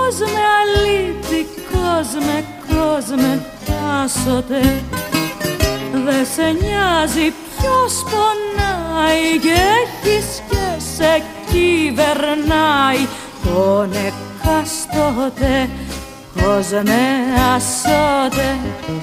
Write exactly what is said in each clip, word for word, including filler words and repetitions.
κόσμε αλήτη, κόσμε, κόσμε, άσωτε. Δε σε νοιάζει ποιος πονάει και έχεις και σε κυβερνάει τον εκάστοτε, κόσμε, άσωτε.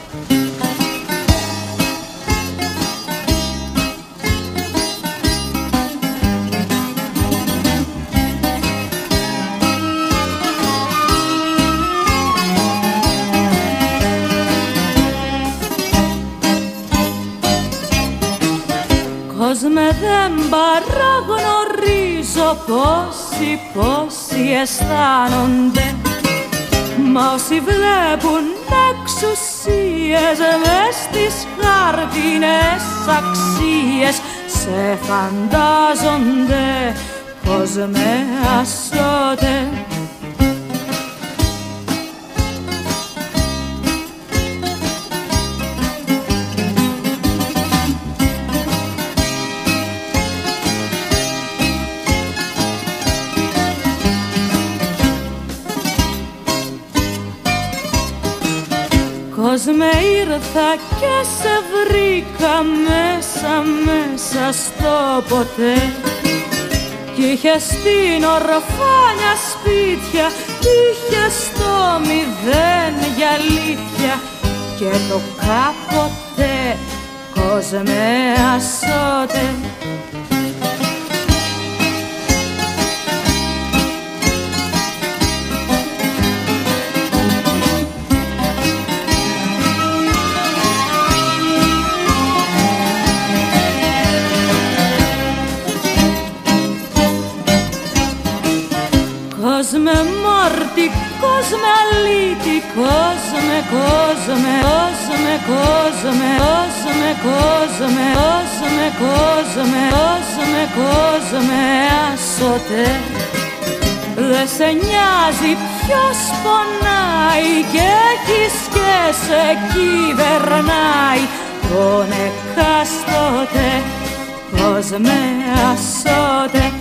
Κόσμε, δεν παραγνωρίζω πόσοι, πόσοι αισθάνονται. Μα όσοι βλέπουν εξουσίες μες στις χάρτινες αξίες σε φαντάζονται, κόσμε, άσωτε. Κόσμε, ήρθα και σε βρήκα μέσα, μέσα στο ποτέ. Κι είχες στην ορφάνια σπίτια, κι είχες στο μηδέν για αλήθεια. Και το κάποτε, κόσμε, άσωτε. Κόσμε, μόρτι, κόσμε, αλήτη, κόσμε, κόσμε, κόσμε, κόσμε, κόσμε, κόσμε, κόσμε, κόσμε, κόσμε, κόσμε, άσωτε. Δε σε νοιάζει ποιος πονάει και έχεις και σε κυβερνάει τον εκάστοτε, κόσμε, άσωτε.